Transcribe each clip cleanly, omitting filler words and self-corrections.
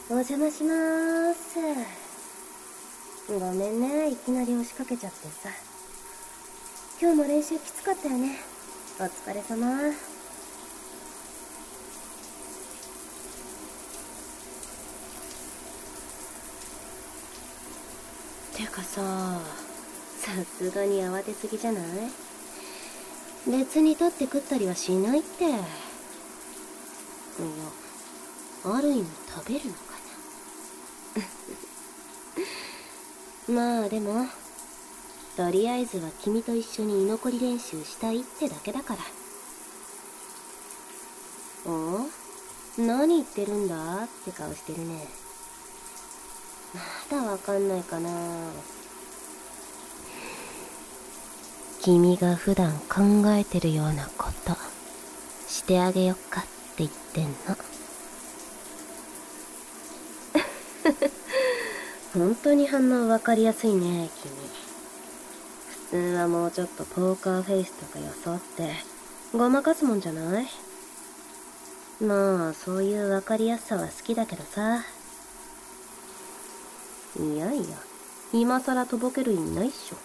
お邪魔しまーす。ごめんね、いきなり押しかけちゃってさ。今日も練習きつかったよね。お疲れ様。てかさすがに慌てすぎじゃない？別に取って食ったりはしないって。いや、ある意味食べるのかな。まあでもとりあえずは君と一緒に居残り練習したいってだけだから。お？何言ってるんだって顔してるね。まだわかんないかな。君が普段考えてるようなことしてあげよっかって言ってんの。本当に反応わかりやすいね、君。普通はもうちょっとポーカーフェイスとか装ってごまかすもんじゃない？まあそういうわかりやすさは好きだけどさ。いやいや、今さらとぼける意味ないっしょ。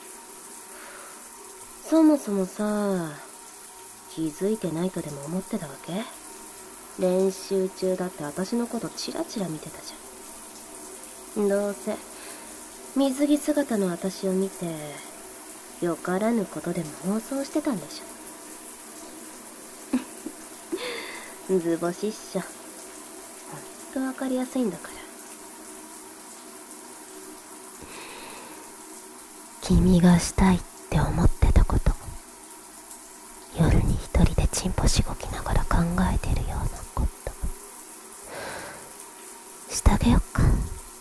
そもそもさ、気づいてないとでも思ってたわけ？練習中だって私のことチラチラ見てたじゃん。どうせ水着姿の私を見てよからぬことでも妄想してたんでしょ。図星っしょ。ほんとわかりやすいんだから。君がしたいって思ってたこと、夜に一人でチンポしごきながら考えてるようなこと、してあげよっか。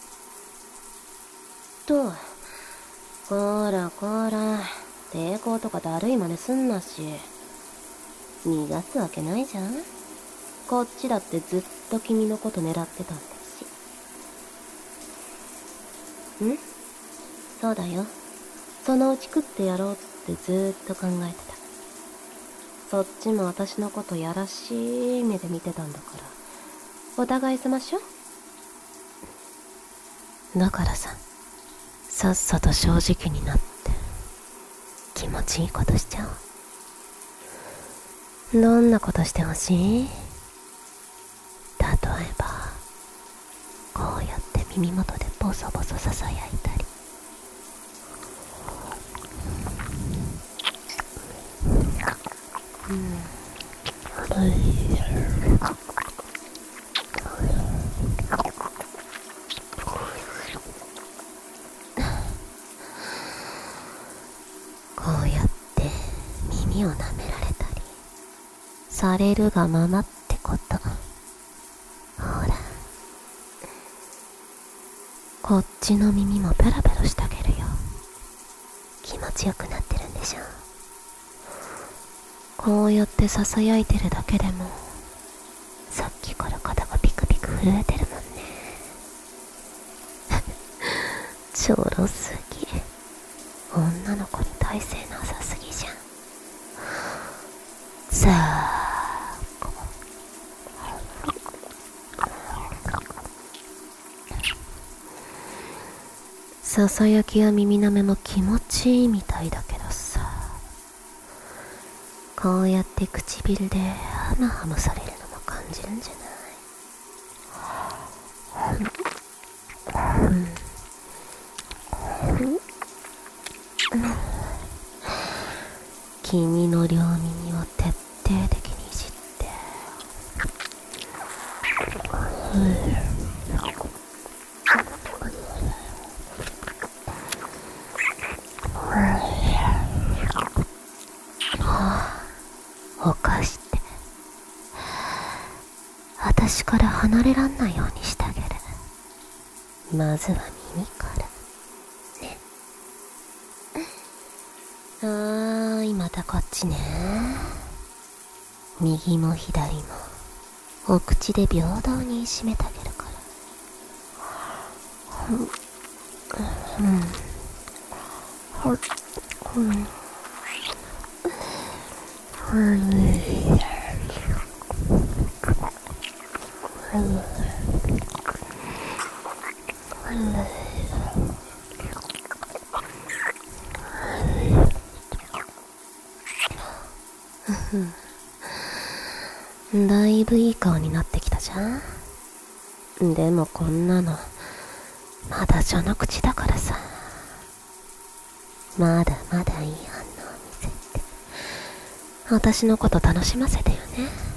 と、こらこら、抵抗とかだるい真似すんなし。逃がすわけないじゃん。こっちだってずっと君のこと狙ってたんだし。そうだよ。そのうち食ってやろうってずーっと考えてた。そっちも私のことやらしい目で見てたんだから、お互い様っしょ。だからさ、さっさと正直になって気持ちいいことしちゃおう。どんなことしてほしい？例えばこうやって耳元でボソボソささやいたり、こうやって耳を舐められたりされるがままってこと。ほら、こっちの耳もペロペロしてあげるよ。気持ちよくなってるんでしょ。こうやってささやいてるだけでもさっきから肩がピクピク震えてるもんね。ちょろすぎ。女の子に耐性なさすぎじゃん。さあ、ささやきや耳舐めも気持ちいいみたいだけどさ、こうやって唇でハムハムされるのも感じるんじゃない？君の両耳を徹底的にいじって、ほかして、私から離れらんないようにしてあげる。まずは耳からね。はーい、またこっちね。右も左もお口で平等に締めてあげるから。 だいぶいい顔になってきたじゃん。でもこんなのまだ序の口だからさ。まだまだいい反応見せて私のこと楽しませてよね。